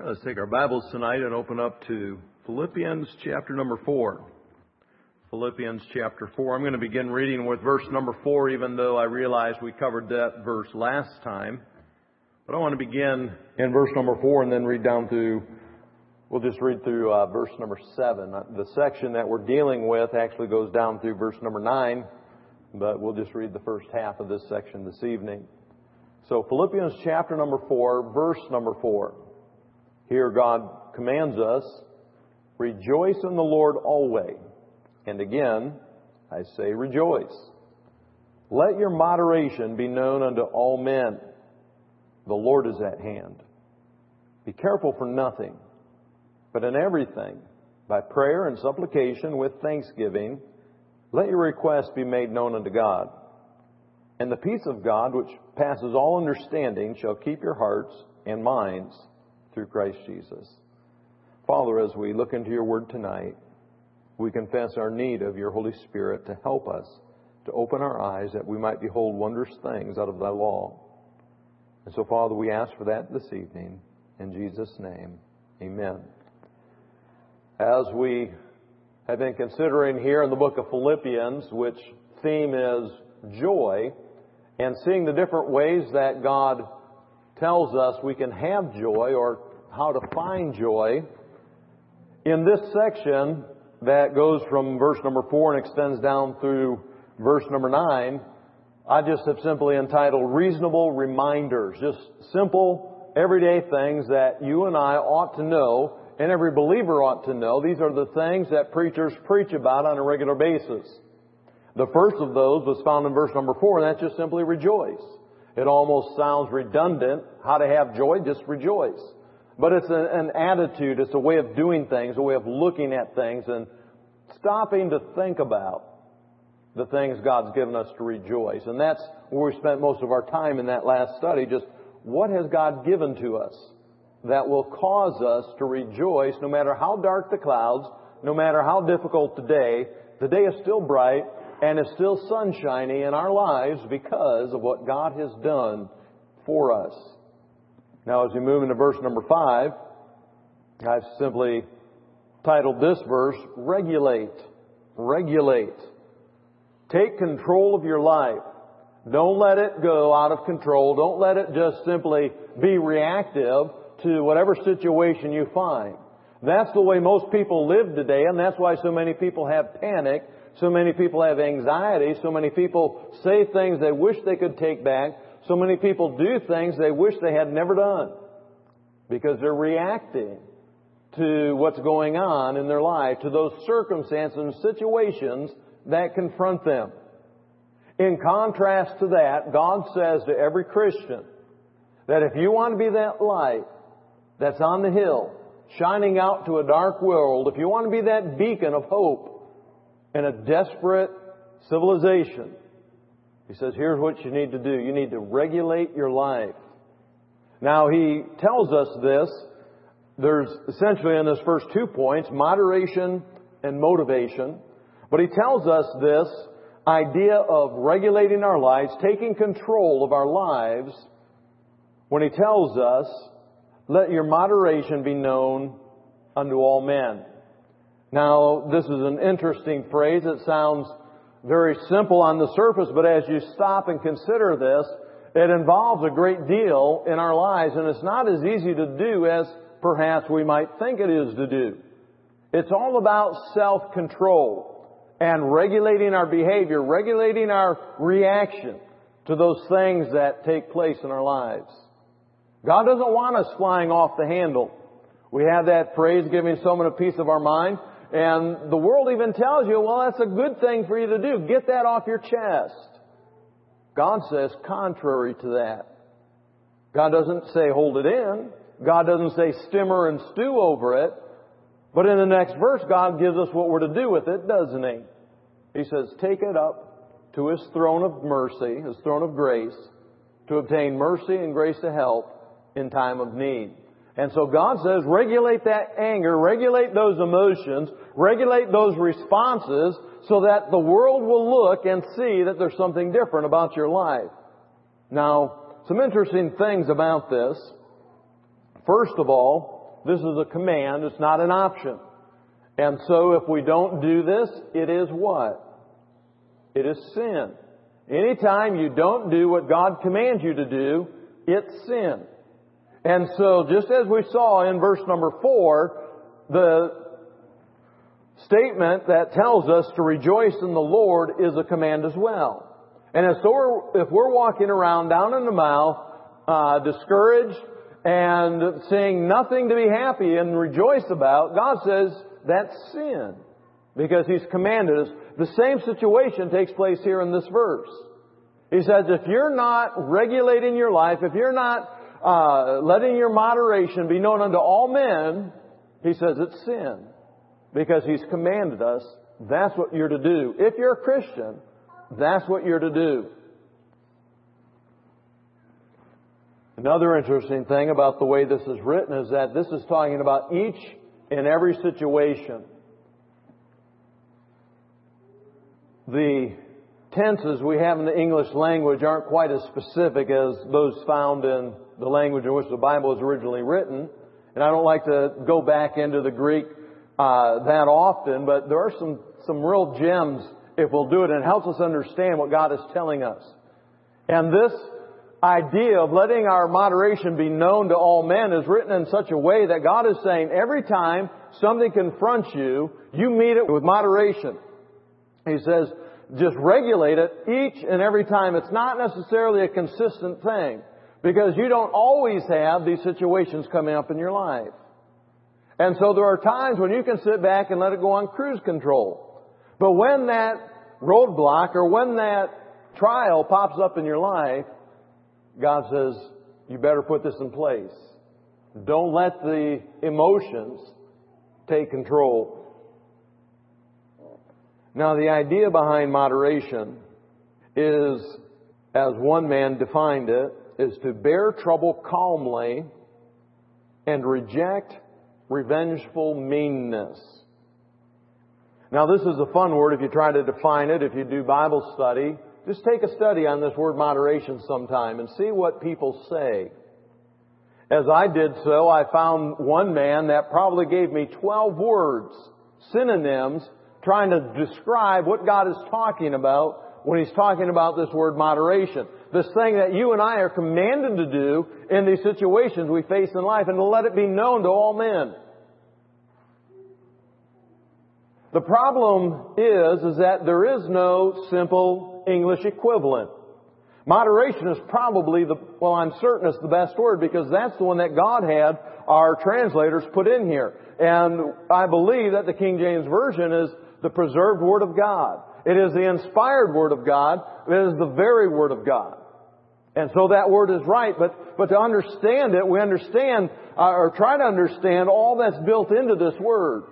Let's take our Bibles tonight and open up to Philippians chapter number 4. Philippians chapter 4. I'm going to begin reading with verse number 4, even though I realize we covered that verse last time. But I want to begin in verse number 4 and then read down through, we'll just read through verse number 7. The section that we're dealing with actually goes down through verse number 9, but we'll just read the first half of this section this evening. So Philippians chapter number 4, verse number 4. Here God commands us, rejoice in the Lord always. And again, I say rejoice. Let your moderation be known unto all men. The Lord is at hand. Be careful for nothing, but in everything, by prayer and supplication with thanksgiving, let your requests be made known unto God. And the peace of God, which passes all understanding, shall keep your hearts and minds through Christ Jesus. Father, as we look into your word tonight, we confess our need of your Holy Spirit to help us, to open our eyes that we might behold wondrous things out of thy law. And so, Father, we ask for that this evening. In Jesus' name, amen. As we have been considering here in the book of Philippians, which theme is joy, and seeing the different ways that God tells us we can have joy or how to find joy. In this section that goes from verse number 4 and extends down through verse number 9, I just have simply entitled Reasonable Reminders. Just simple, everyday things that you and I ought to know and every believer ought to know. These are the things that preachers preach about on a regular basis. The first of those was found in verse number 4, and that's just simply rejoice. It almost sounds redundant. How to have joy? Just rejoice. But it's an attitude. It's a way of doing things, a way of looking at things and stopping to think about the things God's given us to rejoice. And that's where we spent most of our time in that last study. Just what has God given to us that will cause us to rejoice no matter how dark the clouds, no matter how difficult the day is still bright and is still sunshiny in our lives because of what God has done for us. Now, as we move into verse number 5, I've simply titled this verse, Regulate. Regulate. Take control of your life. Don't let it go out of control. Don't let it just simply be reactive to whatever situation you find. That's the way most people live today, and that's why so many people have panic. So many people have anxiety. So many people say things they wish they could take back. So many people do things they wish they had never done because they're reacting to what's going on in their life, to those circumstances and situations that confront them. In contrast to that, God says to every Christian that if you want to be that light that's on the hill, shining out to a dark world, if you want to be that beacon of hope in a desperate civilization, He says, here's what you need to do. You need to regulate your life. Now, He tells us this. There's essentially in those first 2 points, moderation and motivation. But He tells us this idea of regulating our lives, taking control of our lives, when He tells us, let your moderation be known unto all men. Now, this is an interesting phrase. It sounds very simple on the surface, but as you stop and consider this, it involves a great deal in our lives, and it's not as easy to do as perhaps we might think it is to do. It's all about self-control and regulating our behavior, regulating our reaction to those things that take place in our lives. God doesn't want us flying off the handle. We have that phrase, giving someone a piece of our mind. And the world even tells you, well, that's a good thing for you to do. Get that off your chest. God says contrary to that. God doesn't say hold it in. God doesn't say simmer and stew over it. But in the next verse, God gives us what we're to do with it, doesn't He? He says, take it up to His throne of mercy, His throne of grace, to obtain mercy and grace to help in time of need. And so God says, regulate that anger, regulate those emotions, regulate those responses so that the world will look and see that there's something different about your life. Now, some interesting things about this. First of all, This is a command. It's not an option. And so if we don't do this, it is what? It is sin. Anytime you don't do what God commands you to do, it's sin. And so just as we saw in verse number 4, the statement that tells us to rejoice in the Lord is a command as well. And if we're walking around down in the mouth, discouraged and saying nothing to be happy and rejoice about, God says that's sin. Because He's commanded us. The same situation takes place here in this verse. He says if you're not regulating your life, if you're not letting your moderation be known unto all men, He says it's sin. Because He's commanded us, that's what you're to do. If you're a Christian, that's what you're to do. Another interesting thing about the way this is written is that this is talking about each and every situation. The tenses we have in the English language aren't quite as specific as those found in the language in which the Bible was originally written. And I don't like to go back into the Greek that often, but there are some real gems if we'll do it, and it helps us understand what God is telling us. And this idea of letting our moderation be known to all men is written in such a way that God is saying every time something confronts you, you meet it with moderation. He says, just regulate it each and every time. It's not necessarily a consistent thing, because you don't always have these situations coming up in your life. And so there are times when you can sit back and let it go on cruise control. But when that roadblock or when that trial pops up in your life, God says, you better put this in place. Don't let the emotions take control. Now, the idea behind moderation is, as one man defined it, is to bear trouble calmly and reject revengeful meanness. Now, this is a fun word if you try to define it, if you do Bible study. Just take a study on this word moderation sometime and see what people say. As I did so, I found one man that probably gave me 12 words, synonyms, trying to describe what God is talking about when He's talking about this word moderation. This thing that you and I are commanded to do in these situations we face in life, and to let it be known to all men. The problem is that there is no simple English equivalent. Moderation is probably I'm certain it's the best word, because that's the one that God had our translators put in here. And I believe that the King James Version is the preserved Word of God. It is the inspired Word of God. It is the very Word of God. And so that word is right, but to understand it, we understand, or try to understand all that's built into this word.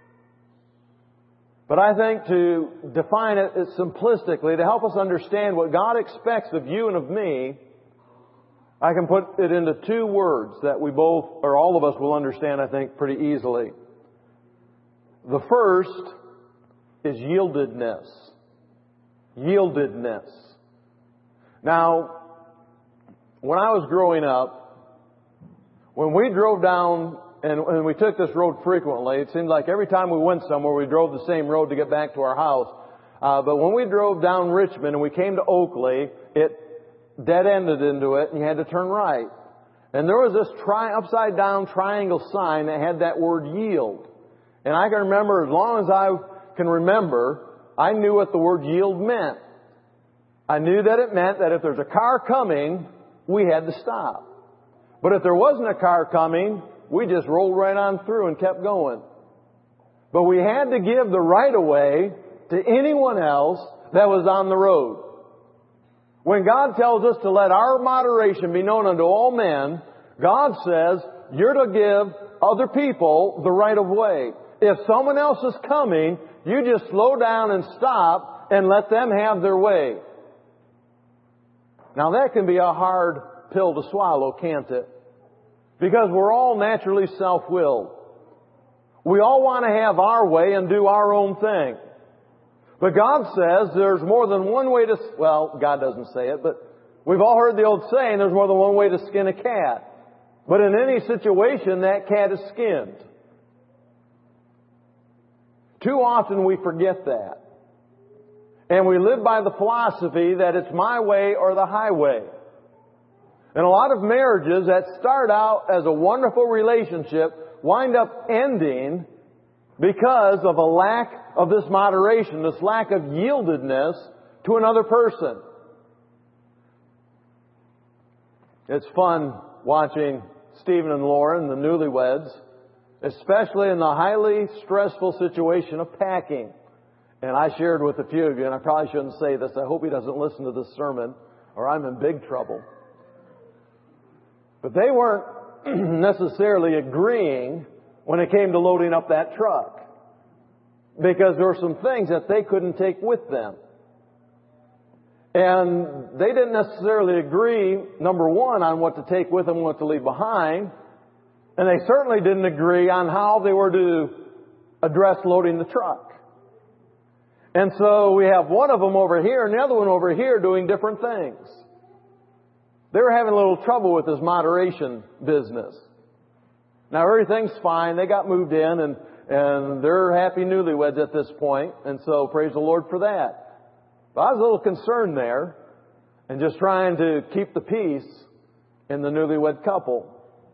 But I think to define it simplistically, to help us understand what God expects of you and of me, I can put it into two words that we both, or all of us, will understand, I think, pretty easily. The first is yieldedness. Yieldedness. Now, when I was growing up, when we drove down, and we took this road frequently, it seemed like every time we went somewhere, we drove the same road to get back to our house. But when we drove down Richmond and we came to Oakley, it dead-ended into it, and you had to turn right. And there was this upside-down triangle sign that had that word yield. And I can remember, as long as I can remember, I knew what the word yield meant. I knew that it meant that if there's a car coming, we had to stop. But if there wasn't a car coming, we just rolled right on through and kept going. But we had to give the right-of-way to anyone else that was on the road. When God tells us to let our moderation be known unto all men, God says you're to give other people the right-of-way. If someone else is coming, you just slow down and stop and let them have their way. Now that can be a hard pill to swallow, can't it? Because we're all naturally self-willed. We all want to have our way and do our own thing. But God says there's more than one way to, God doesn't say it, but we've all heard the old saying, there's more than one way to skin a cat. But in any situation, that cat is skinned. Too often we forget that. And we live by the philosophy that it's my way or the highway. And a lot of marriages that start out as a wonderful relationship wind up ending because of a lack of this moderation, this lack of yieldedness to another person. It's fun watching Stephen and Lauren, the newlyweds, especially in the highly stressful situation of packing. And I shared with a few of you, and I probably shouldn't say this, I hope he doesn't listen to this sermon, or I'm in big trouble. But they weren't necessarily agreeing when it came to loading up that truck, because there were some things that they couldn't take with them. And they didn't necessarily agree, number one, on what to take with them and what to leave behind. And they certainly didn't agree on how they were to address loading the truck. And so we have one of them over here and the other one over here doing different things. They were having a little trouble with this moderation business. Now everything's fine. They got moved in and they're happy newlyweds at this point. And so praise the Lord for that. But I was a little concerned there and just trying to keep the peace in the newlywed couple.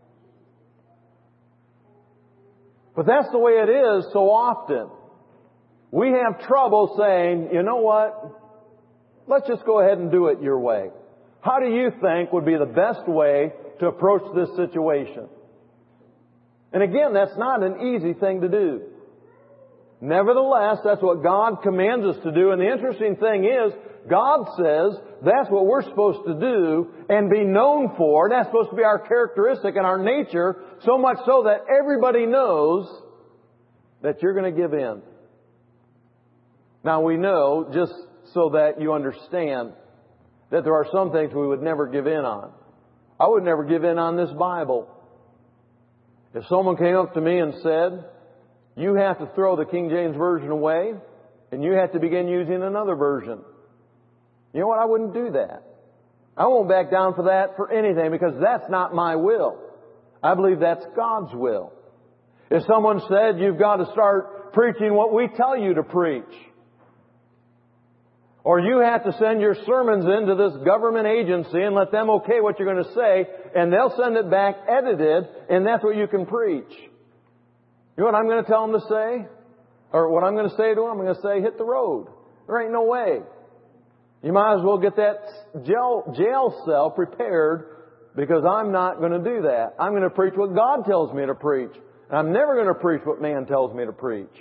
But that's the way it is so often. We have trouble saying, you know what? Let's just go ahead and do it your way. How do you think would be the best way to approach this situation? And again, that's not an easy thing to do. Nevertheless, that's what God commands us to do. And the interesting thing is, God says that's what we're supposed to do and be known for. And that's supposed to be our characteristic and our nature, so much so that everybody knows that you're going to give in. Now we know, just so that you understand, that there are some things we would never give in on. I would never give in on this Bible. If someone came up to me and said, you have to throw the King James Version away and you have to begin using another version, you know what? I wouldn't do that. I won't back down for that for anything, because that's not my will. I believe that's God's will. If someone said, you've got to start preaching what we tell you to preach, or you have to send your sermons into this government agency and let them okay what you're going to say, and they'll send it back edited, and that's what you can preach. You know what I'm going to tell them to say? Or what I'm going to say to them? I'm going to say, hit the road. There ain't no way. You might as well get that jail cell prepared, because I'm not going to do that. I'm going to preach what God tells me to preach. And I'm never going to preach what man tells me to preach.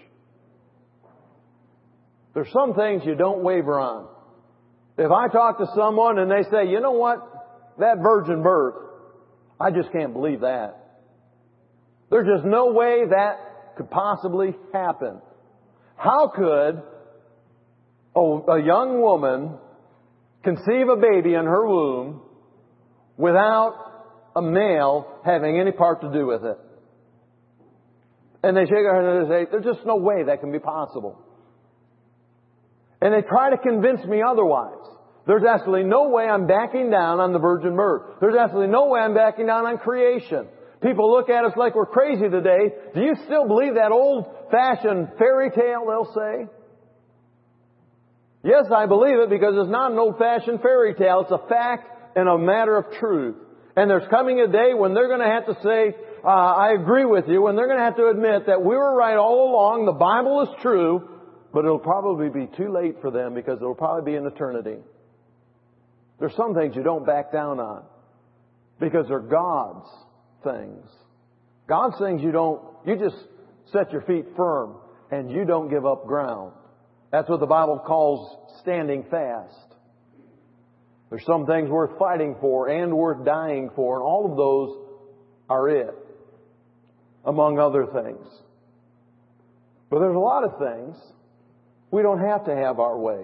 There's some things you don't waver on. If I talk to someone and they say, you know what? That virgin birth, I just can't believe that. There's just no way that could possibly happen. How could a young woman conceive a baby in her womb without a male having any part to do with it? And they shake their head and they say, there's just no way that can be possible. And they try to convince me otherwise. There's absolutely no way I'm backing down on the virgin birth. There's absolutely no way I'm backing down on creation. People look at us like we're crazy today. Do you still believe that old-fashioned fairy tale, they'll say? Yes, I believe it, because it's not an old-fashioned fairy tale. It's a fact and a matter of truth. And there's coming a day when they're going to have to say, I agree with you, when they're going to have to admit that we were right all along, the Bible is true, but it'll probably be too late for them, because it'll probably be an eternity. There's some things you don't back down on, because they're God's things. God's things you just set your feet firm and you don't give up ground. That's what the Bible calls standing fast. There's some things worth fighting for and worth dying for, and all of those are it, among other things. But there's a lot of things we don't have to have our way.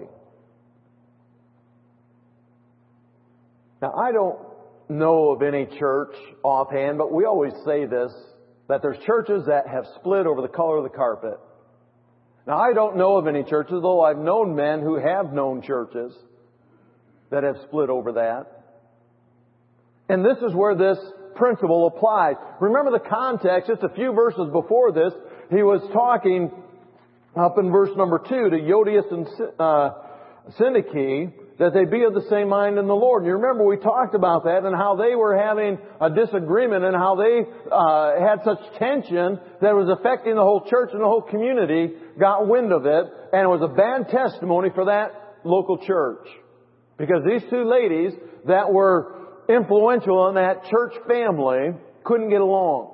Now, I don't know of any church offhand, but we always say this, that there's churches that have split over the color of the carpet. Now, I don't know of any churches, though I've known men who have known churches that have split over that. And this is where this principle applies. Remember the context, just a few verses before this, he was talking up in verse number 2 to Euodias and Syntyche, that they be of the same mind in the Lord. And you remember we talked about that and how they were having a disagreement and how they had such tension that it was affecting the whole church and the whole community got wind of it. And it was a bad testimony for that local church. Because these two ladies that were influential in that church family couldn't get along.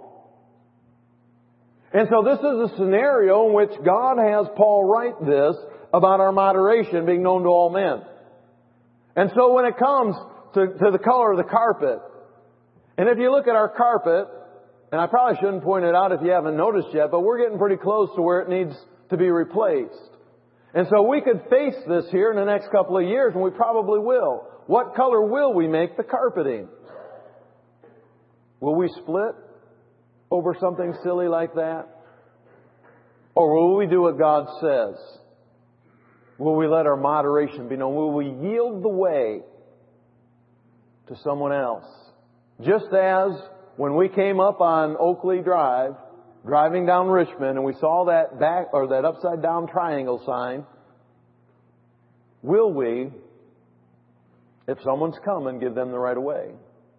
And so this is a scenario in which God has Paul write this about our moderation being known to all men. And so when it comes to the color of the carpet, and if you look at our carpet, and I probably shouldn't point it out if you haven't noticed yet, but we're getting pretty close to where it needs to be replaced. And so we could face this here in the next couple of years, and we probably will. What color will we make the carpeting? Will we split over something silly like that? Or will we do what God says? Will we let our moderation be known? Will we yield the way to someone else? Just as when we came up on Oakley Drive, driving down Richmond, and we saw that that upside down triangle sign, will we, if someone's coming, give them the right of way?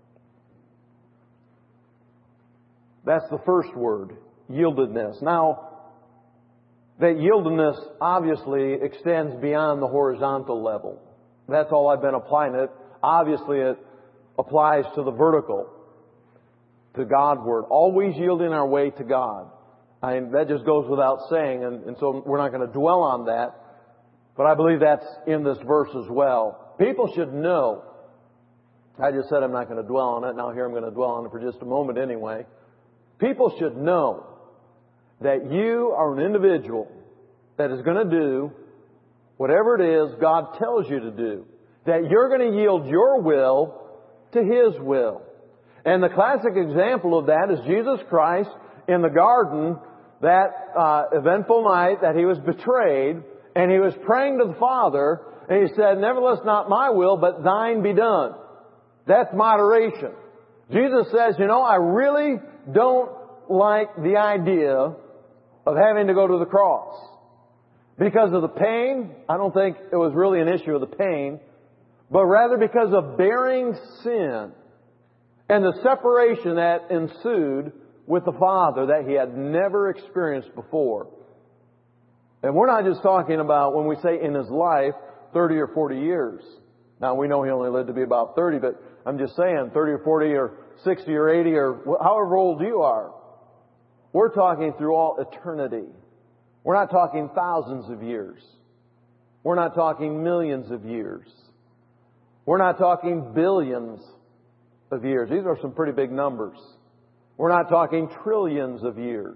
That's the first word, yieldedness. Now, that yieldedness obviously extends beyond the horizontal level. That's all I've been applying it. Obviously, it applies to the vertical, to Godward. Always yielding our way to God. That just goes without saying, and so we're not going to dwell on that. But I believe that's in this verse as well. People should know. I just said I'm not going to dwell on it. Now here I'm going to dwell on it for just a moment anyway. People should know that you are an individual that is going to do whatever it is God tells you to do. That you're going to yield your will to His will. And the classic example of that is Jesus Christ in the garden, that eventful night that He was betrayed, and He was praying to the Father, and He said, "Nevertheless, not my will, but thine be done." That's moderation. Jesus says, I really don't like the idea of having to go to the cross. Because of the pain, I don't think it was really an issue of the pain, but rather because of bearing sin and the separation that ensued with the Father that He had never experienced before. And we're not just talking about, when we say in His life, 30 or 40 years. Now, we know He only lived to be about 30, but I'm just saying 30 or 40 or 60 or 80 or however old you are. We're talking through all eternity. We're not talking thousands of years. We're not talking millions of years. We're not talking billions of years. These are some pretty big numbers. We're not talking trillions of years.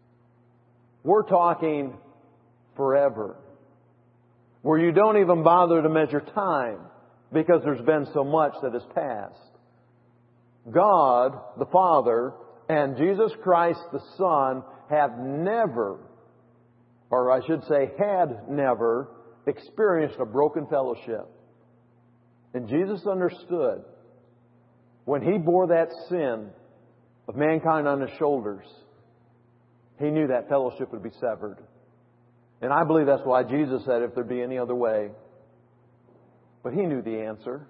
We're talking forever. Where you don't even bother to measure time because there's been so much that has passed. God, the Father, and Jesus Christ, the Son, have never, or I should say had never, experienced a broken fellowship. And Jesus understood when He bore that sin of mankind on His shoulders, He knew that fellowship would be severed. And I believe that's why Jesus said, if there be any other way. But He knew the answer.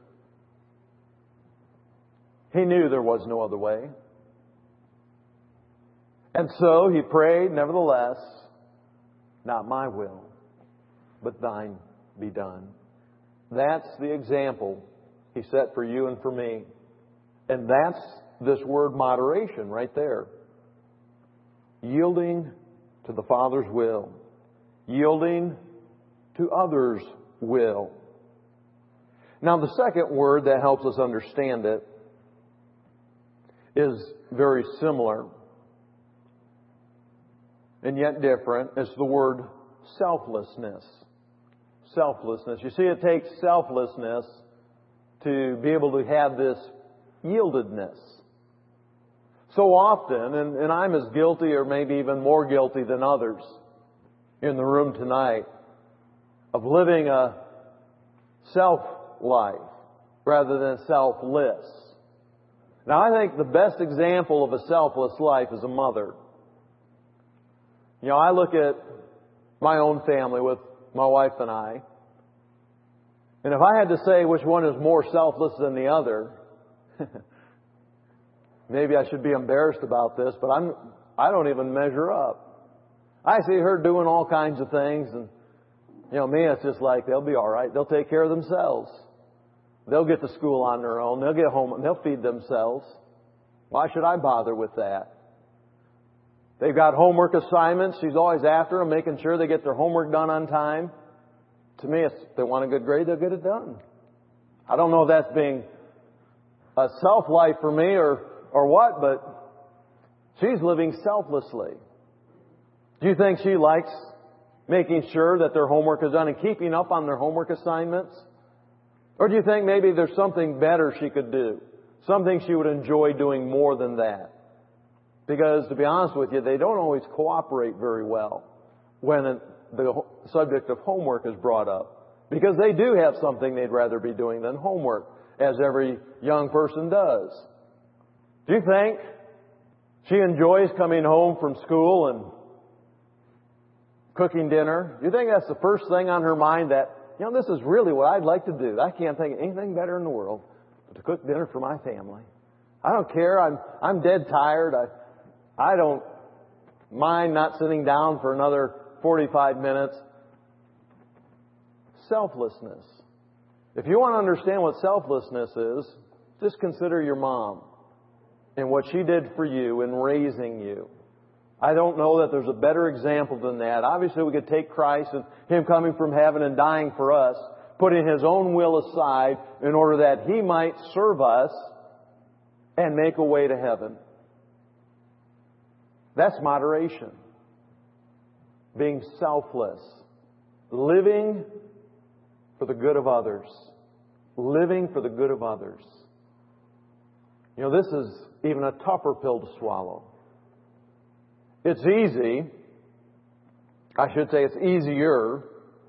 He knew there was no other way. And so He prayed, "Nevertheless, not my will, but thine be done." That's the example He set for you and for me. And that's this word moderation right there. Yielding to the Father's will. Yielding to others' will. Now, the second word that helps us understand it is very similar and yet different. It's the word selflessness. Selflessness. You see, it takes selflessness to be able to have this yieldedness. So often, and I'm as guilty or maybe even more guilty than others in the room tonight, of living a self life rather than selfless. Now, I think the best example of a selfless life is a mother. You know, I look at my own family with my wife and I, and if I had to say which one is more selfless than the other, maybe I should be embarrassed about this, but I don't even measure up. I see her doing all kinds of things, and you know, me, it's just like, they'll be all right. They'll take care of themselves. They'll get to school on their own. They'll get home and they'll feed themselves. Why should I bother with that? They've got homework assignments. She's always after them, making sure they get their homework done on time. To me, if they want a good grade, they'll get it done. I don't know if that's being a self-life for me or what, but she's living selflessly. Do you think she likes making sure that their homework is done and keeping up on their homework assignments? Or do you think maybe there's something better she could do? Something she would enjoy doing more than that? Because, to be honest with you, they don't always cooperate very well when the subject of homework is brought up. Because they do have something they'd rather be doing than homework, as every young person does. Do you think she enjoys coming home from school and cooking dinner? Do you think that's the first thing on her mind, that, you know, this is really what I'd like to do? I can't think of anything better in the world but to cook dinner for my family. I don't care. I'm dead tired. I don't mind not sitting down for another 45 minutes. Selflessness. If you want to understand what selflessness is, just consider your mom and what she did for you in raising you. I don't know that there's a better example than that. Obviously, we could take Christ and Him coming from heaven and dying for us, putting His own will aside in order that He might serve us and make a way to heaven. That's moderation. Being selfless. Living for the good of others. Living for the good of others. You know, this is even a tougher pill to swallow. It's easy, I should say it's easier,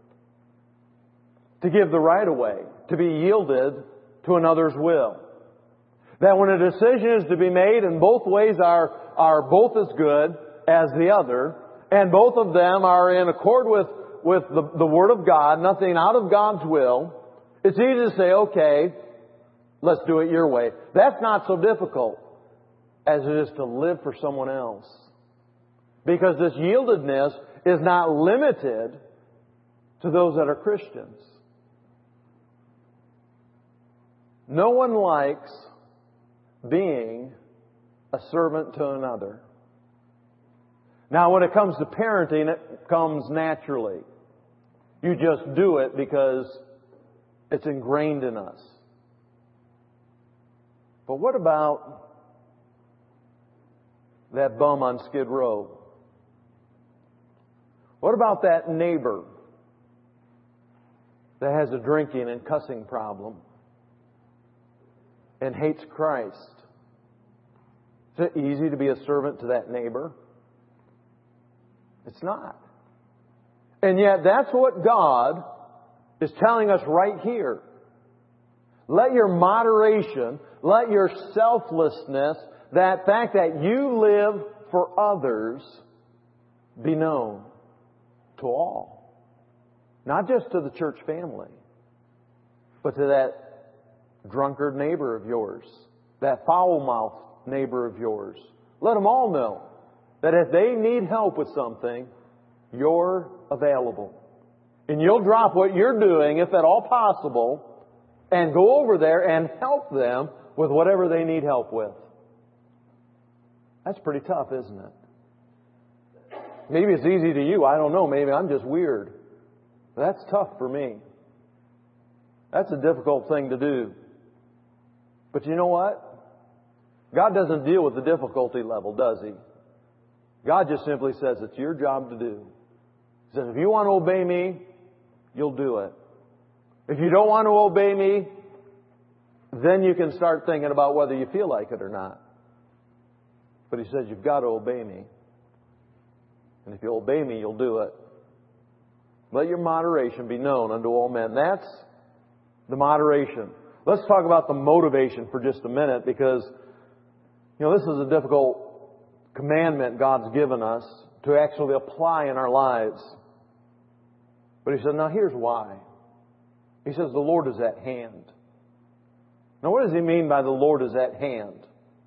to give the right away, to be yielded to another's will. That when a decision is to be made and both ways are both as good as the other, and both of them are in accord with the Word of God, nothing out of God's will, it's easy to say, okay, let's do it your way. That's not so difficult as it is to live for someone else. Because this yieldedness is not limited to those that are Christians. No one likes being a servant to another. Now, when it comes to parenting, it comes naturally. You just do it because it's ingrained in us. But what about that bum on Skid Row? What about that neighbor that has a drinking and cussing problem and hates Christ? Is it easy to be a servant to that neighbor? It's not. And yet that's what God is telling us right here. Let your moderation, let your selflessness, that fact that you live for others, be known to all. Not just to the church family, but to that drunkard neighbor of yours, that foul-mouthed neighbor of yours. Let them all know that if they need help with something, you're available. And you'll drop what you're doing, if at all possible, and go over there and help them with whatever they need help with. That's pretty tough, isn't it? Maybe it's easy to you. I don't know. Maybe I'm just weird. But that's tough for me. That's a difficult thing to do. But you know what? God doesn't deal with the difficulty level, does He? God just simply says it's your job to do. He says, if you want to obey me, you'll do it. If you don't want to obey me, then you can start thinking about whether you feel like it or not. But He says, you've got to obey me. And if you obey me, you'll do it. Let your moderation be known unto all men. That's the moderation. Let's talk about the motivation for just a minute, because You know, this is a difficult commandment God's given us to actually apply in our lives. But He said, now here's why. He says, the Lord is at hand. Now what does He mean by the Lord is at hand?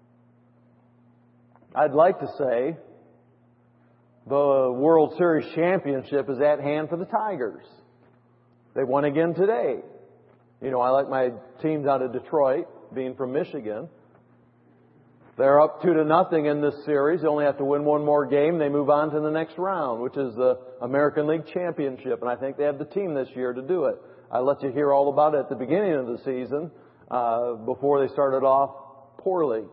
I'd like to say the World Series championship is at hand for the Tigers. They won again today. You know, I like my teams out of Detroit, being from Michigan. They're up 2-0 in this series. They only have to win one more game. They move on to the next round, which is the American League Championship. And I think they have the team this year to do it. I let you hear all about it at the beginning of the season, before they started off poorly.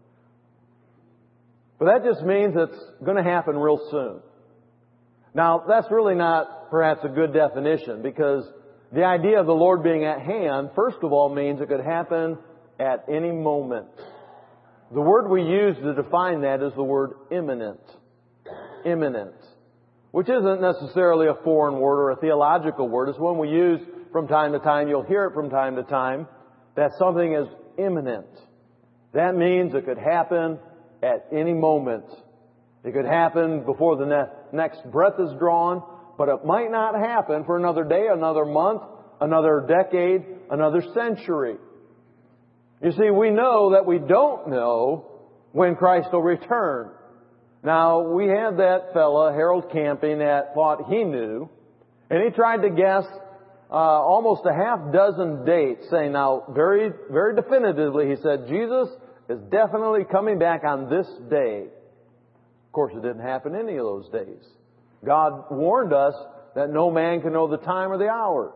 But that just means it's going to happen real soon. Now, that's really not perhaps a good definition, because the idea of the Lord being at hand, first of all, means it could happen at any moment. The word we use to define that is the word imminent. Imminent. Which isn't necessarily a foreign word or a theological word. It's one we use from time to time. You'll hear it from time to time. That something is imminent. That means it could happen at any moment. It could happen before the next breath is drawn, but it might not happen for another day, another month, another decade, another century. You see, we know that we don't know when Christ will return. Now, we had that fella, Harold Camping, that thought he knew, and he tried to guess almost a half dozen dates, saying, now, very, very definitively, he said, Jesus is definitely coming back on this day. Of course, it didn't happen any of those days. God warned us that no man can know the time or the hour.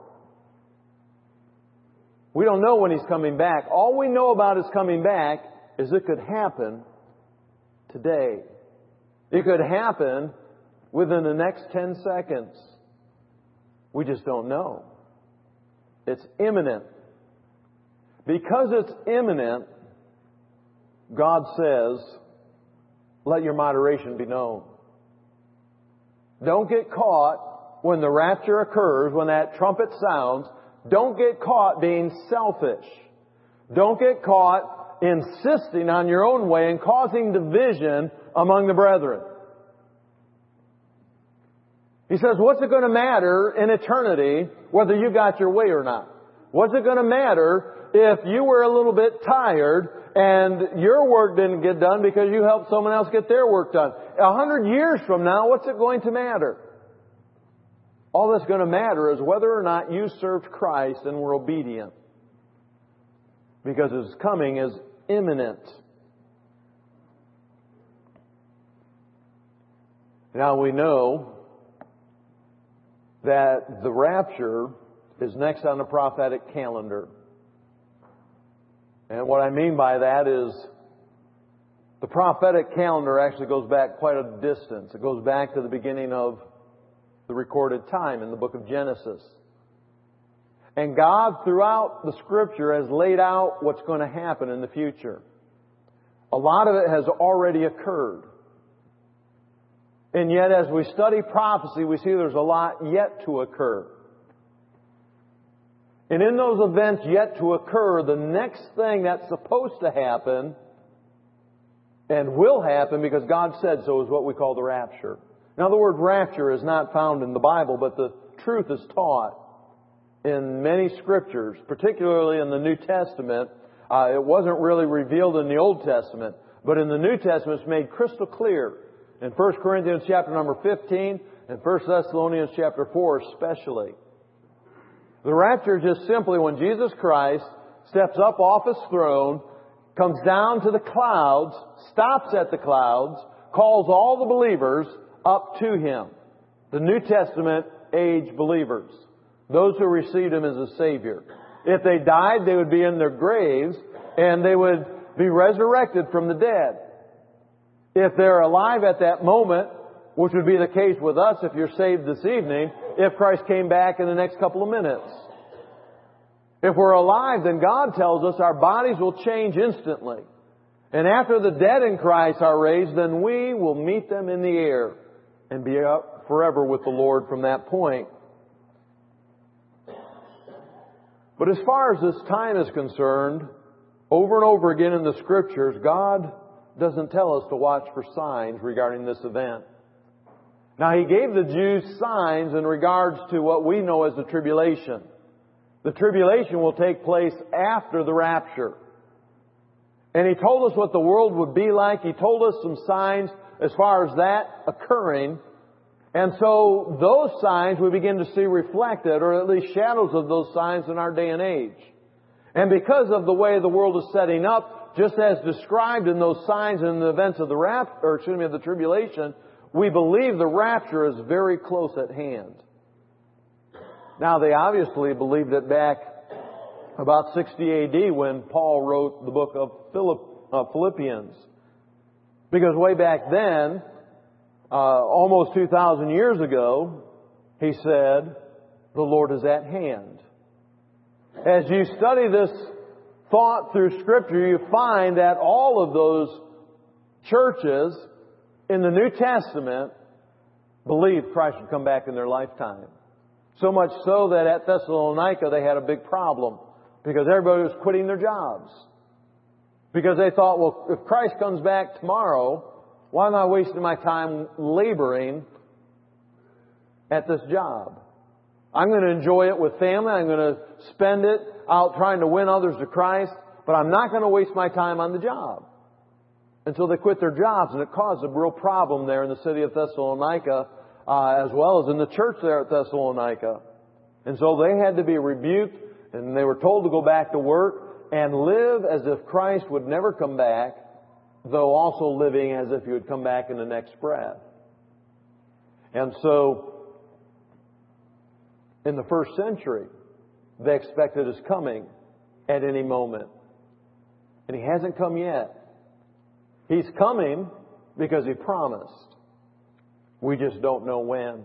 We don't know when He's coming back. All we know about His coming back is it could happen today. It could happen within the next 10 seconds. We just don't know. It's imminent. Because it's imminent, God says, let your moderation be known. Don't get caught when the rapture occurs, when that trumpet sounds. Don't get caught being selfish. Don't get caught insisting on your own way and causing division among the brethren. He says, what's it going to matter in eternity whether you got your way or not? What's it going to matter if you were a little bit tired and your work didn't get done because you helped someone else get their work done? 100 years from now, what's it going to matter? All that's going to matter is whether or not you served Christ and were obedient. Because His coming is imminent. Now we know that the rapture is next on the prophetic calendar. And what I mean by that is the prophetic calendar actually goes back quite a distance. It goes back to the beginning of the recorded time in the book of Genesis. And God, throughout the Scripture, has laid out what's going to happen in the future. A lot of it has already occurred. And yet, as we study prophecy, we see there's a lot yet to occur. And in those events yet to occur, the next thing that's supposed to happen and will happen because God said so is what we call the rapture. Now, the word rapture is not found in the Bible, but the truth is taught in many Scriptures, particularly in the New Testament. It wasn't really revealed in the Old Testament, but in the New Testament it's made crystal clear. In 1 Corinthians chapter number 15 and 1 Thessalonians chapter 4 especially. The rapture is just simply when Jesus Christ steps up off His throne, comes down to the clouds, stops at the clouds, calls all the believers up to Him. The New Testament age believers. Those who received Him as a Savior. If they died, they would be in their graves and they would be resurrected from the dead. If they're alive at that moment, which would be the case with us if you're saved this evening, if Christ came back in the next couple of minutes. If we're alive, then God tells us our bodies will change instantly. And after the dead in Christ are raised, then we will meet them in the air and be up forever with the Lord from that point. But as far as this time is concerned, over and over again in the Scriptures, God doesn't tell us to watch for signs regarding this event. Now, He gave the Jews signs in regards to what we know as the tribulation. The tribulation will take place after the rapture. And He told us what the world would be like. He told us some signs as far as that occurring. And so those signs we begin to see reflected, or at least shadows of those signs in our day and age. And because of the way the world is setting up, just as described in those signs and the events of the tribulation, we believe the rapture is very close at hand. Now, they obviously believed it back about 60 A.D. when Paul wrote the book of Philippians. Because way back then, almost 2,000 years ago, he said, the Lord is at hand. As you study this thought through Scripture, you find that all of those churches in the New Testament believed Christ would come back in their lifetime. So much so that at Thessalonica they had a big problem because everybody was quitting their jobs. Because they thought, well, if Christ comes back tomorrow, why am I wasting my time laboring at this job? I'm going to enjoy it with family. I'm going to spend it out trying to win others to Christ, but I'm not going to waste my time on the job. And so they quit their jobs, and it caused a real problem there in the city of Thessalonica, as well as in the church there at Thessalonica. And so they had to be rebuked, and they were told to go back to work and live as if Christ would never come back, though also living as if He would come back in the next breath. And so, in the first century, they expected His coming at any moment. And He hasn't come yet. He's coming because He promised. We just don't know when.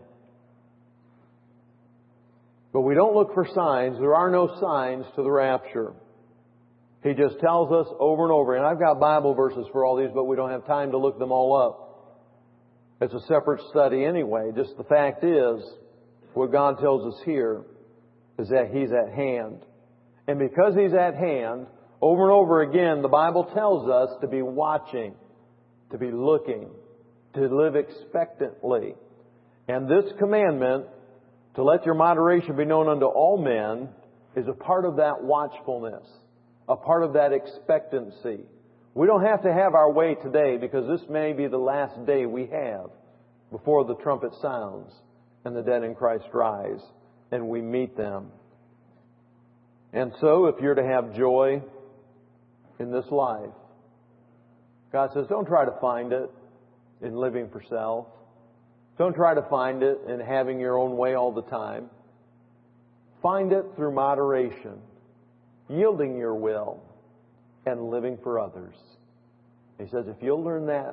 But we don't look for signs. There are no signs to the rapture. He just tells us over and over. And I've got Bible verses for all these, but we don't have time to look them all up. It's a separate study anyway. Just the fact is, what God tells us here is that He's at hand. And because He's at hand, over and over again, the Bible tells us to be watching, to be looking, to live expectantly. And this commandment, to let your moderation be known unto all men, is a part of that watchfulness, a part of that expectancy. We don't have to have our way today because this may be the last day we have before the trumpet sounds and the dead in Christ rise and we meet them. And so if you're to have joy in this life, God says, don't try to find it in living for self. Don't try to find it in having your own way all the time. Find it through moderation, yielding your will, and living for others. He says, if you'll learn that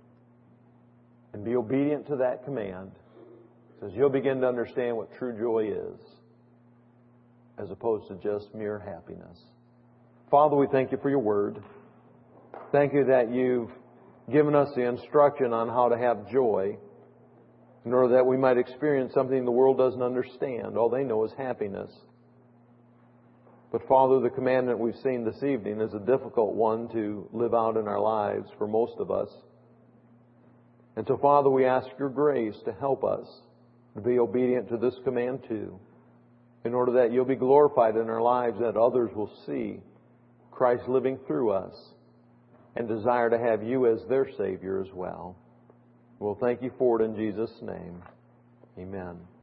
and be obedient to that command, he says, you'll begin to understand what true joy is, as opposed to just mere happiness. Father, we thank You for Your Word. Thank You that You've given us the instruction on how to have joy, in order that we might experience something the world doesn't understand. All they know is happiness. But Father, the commandment we've seen this evening is a difficult one to live out in our lives for most of us. And so, Father, we ask Your grace to help us to be obedient to this command too, in order that You'll be glorified in our lives, that others will see Christ living through us and desire to have You as their Savior as well. We'll thank You for it in Jesus' name. Amen.